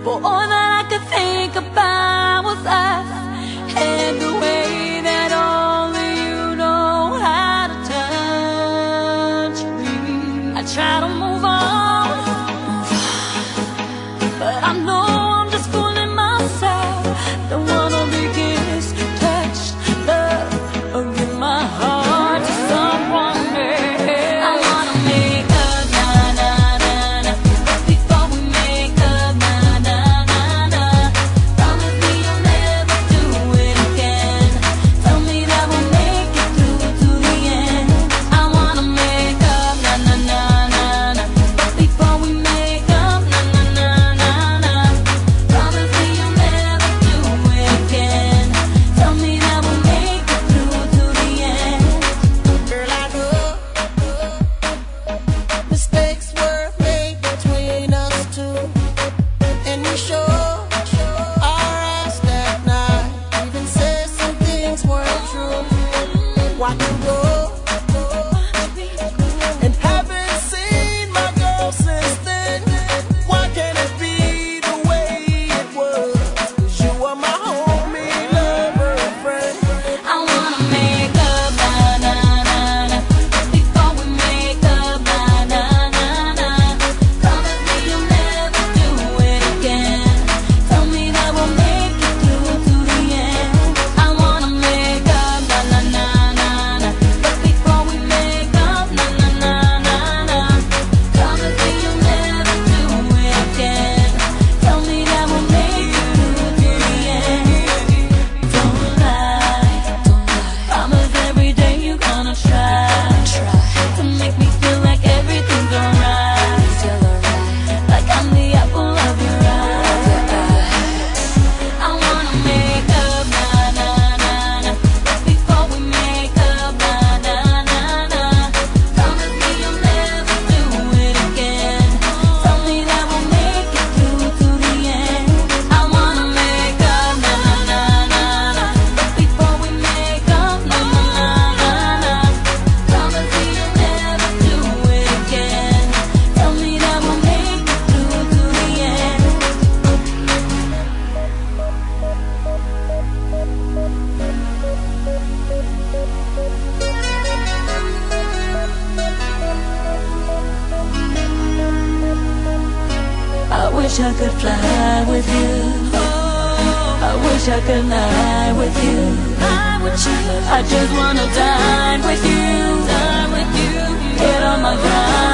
For all that I could think about was us and the way that only you know how to touch me. I try to move on, but I know I'm just fooling myself. Don't wanna be kissed, touched, loved, or give my heart to someone else. I wanna make up, na na na na, before we make up, na na na na. Promise me you'll never do it again. Tell me that we'll make it through to the end. I wanna make up, na na na na na, before we make up, na na na na na. Promise me you'll never do it again. Tell me that we'll make it through to the end. Girl, I know mistakes were made between us two, and we sure our ass that night. Even said some things weren't true. Watch you go, and haven't seen my girl since then. Why can't it be the way it was? 'Cause you were my homie, lover, and friend. I wanna make up, na na na na, before we make up, na na na na. Promise me you'll never do it again. Tell me that we'll make it through to the end. I wanna make up, na na na na na, before we make up, na na na na na. Promise me you'll never do it again. Tell me that we'll make it through to the end. Don't lie, promise every day you're gonna try to make me feel like everything's alright, like I'm the apple of your eye. I wanna make up, na na na na, before we make up, na na na na. Promise me you'll never do it again. Tell me that we'll make it through to the end. I wanna make up, na na na na, before we make up, na na na na. Promise me you'll never do it again. Tell me that we'll make it through to the end. I wish I could fly with you. I wish I could lie with you. I just wanna dine with you. Get on my grind.